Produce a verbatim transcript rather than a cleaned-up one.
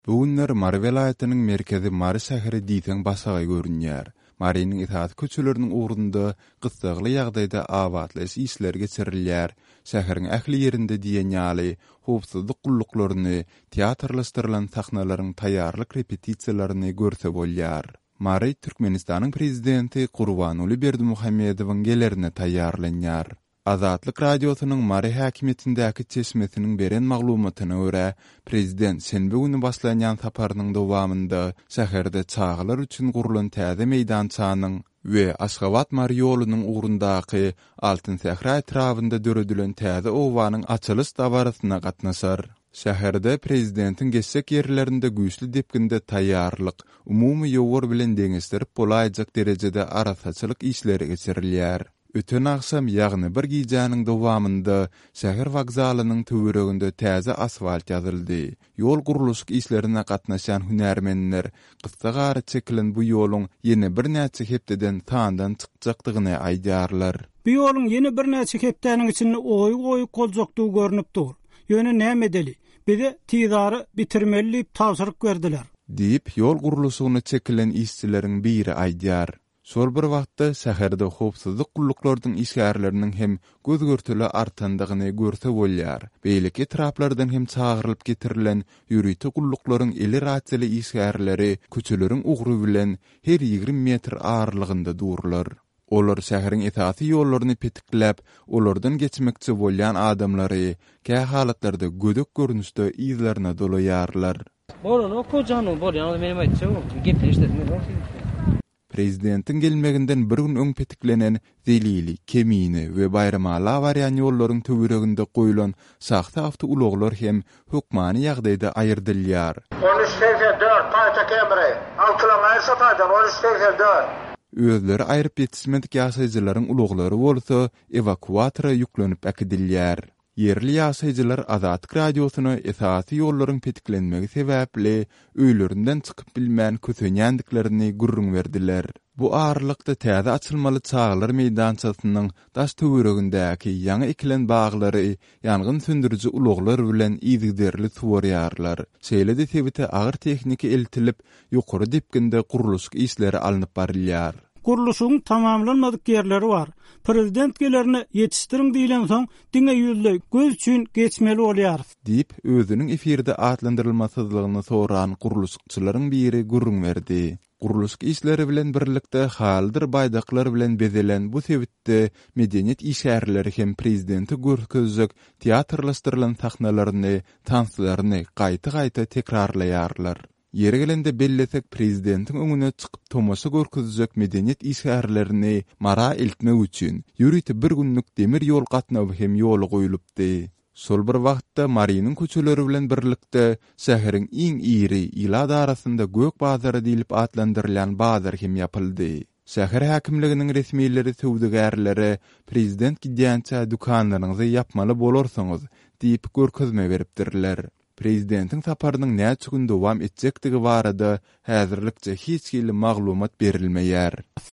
Bugünler Mary welaýatynyň merkezi Mary şäheri diýsen basagy görünýär. Marynyň itaat köçeleriniň ugrunda gysdagly ýagdaýda awatly işler geçirilýär. Şäheriň ähli ýerinde diýen ýaly howpsuzlyk gulluklaryny, teatrlaşdyrylan sahnalaryň taýýarlyk repetisiýalaryny görse bolýar. Mary Türkmenistanyň prezidenti Gurbanuly Berdimuhammedowyň gelerine taýýarlanýar. Azatlyk radiosynyň Mary häkimetindäki çeşmesiniň beren maglumatyna görä, prezident şenbe güni başlanýan saparynyň dowamında şäherde çağlar üçin gurulan täze meýdançanyň we Aşgabat Mary ýolunyň ugrundaky Altyn Sähra etrafynda döredilen täze owanyň açylış dabarasyna gatnaşar. Şäherde prezidentin geçsek yerlerinde güýçli depginde taýýarlyk, umumy ýowar bilen deňestirip bolaýjak derejede arasaçylyk işleri geçirilýär. Öten aksam ýagny bir gijanyň dowamında şäher wagzalynyň töwereginde täze asfalt ýazyldy. Ýol guruluşyk işlerine gatnaşan hünärmenler gysga gary çekilen bu ýoluň ýene bir näçe hepdeden taňdan çykjakdygyny aýdýarlar. Bu ýoluň ýene bir näçe hepdeniň içinde oý-oý goljokdugy görünip dur. Ýöne näme deli? Bize tizary bitirmeli tawsyryk berdiler. Diýip ýol guruluşyny çekilen işçileriň biri aýdýar. Şol bir wagtda şäherde howpsuzlyk gulluklardyň işgärleriniň hem gözgörtüli artandygyny görse bolýar. Beýlik etraplardan hem çağırılıp getirilen ýürüýte gulluklaryň eli raçyly işgärleri köçeleriň ugry bilen her ýigrim metr ağırlygynda durlar. Olar şäheriň esasy ýollaryny petikläp, olardan geçmekçi bolýan adamlary kä halatlarda gödök görnüşde izlerine dolaýarlar. Bolan okojanyň bolýan menim aýtjak, gepleşdirme. Prezidentin gelmeginden bir gün öň petiklenen Zelili, Kemini we Bayramaly barýan ýollaryň töwereginde goýulan saxta awto ulaglar hem hökmany ýagdaýda aýyrdylýar. on üç dört Payta Kemre, altı kilometr payda on üç dört. Özleri aýryp ýetişmedik ýaşaýjylaryň ulaglary bolsa, evakuatora ýüklenip äkidilýär. Yerli ýaşaýjylar Azatlyk radiosyna esasy ýollaryň petiklenmegi sebäpli öýlerinden çykyp bilmän kösenýändiklerini gurrun berdiler. Bu ağırlykda täze açylmaly çağlar meýdançasynyň daş töweregindäki ýaňy ikilen baglary ýangyn söndürüji ulaglar bilen ýygyderli suwarýarlar. Şeýle-de sebite agyr tehnika eltilip ýokary depginde guruluşyk işleri alınıp barilýar. Guruluşyň tamamlanmadyk yerleri var. Prezident gelerini yetişdiriň diýilen soň diňe ýüzde göz üçin geçmeli bolýar. Diýip özüniň efirde atlandyrylmasyzlygyny soran guruluşçylaryň biri gurrun berdi. Guruluşyk işleri bilen birlikde haldyr baýdaklar bilen bezelen bu sebitde medeniýet işgärleri hem prezidenti görkezjek teatrlaşdyrylan sahnalaryny, tanslaryny gaýta-gaýta tekrarlaýarlar. Ýere gelende bellesek prezidentin öňüne çykyp tomasy görkezjek medeniýet işgärlerini mara eltmek üçin ýürüýte bir günlük demir ýol gatnaby hem ýoly goýulypdy. Şol bir wagtda Marynyň köçeleri bilen birlikde şäheriň iň iri ýyla arasynda gök bazary diýilip atlandyrylan bazar hem ýapyldy. Şäher häkimliginiň resmiýetleri töwdegärlere prezident gidýänçä dukanlaryňyzy ýapmaly bolarsyňyz diýip görkezme beripdirler. Prezidentin saparynyň näçe gün dowam etjekdigi barada häzirlikçe hiç ýyly maglumat berilmeýär.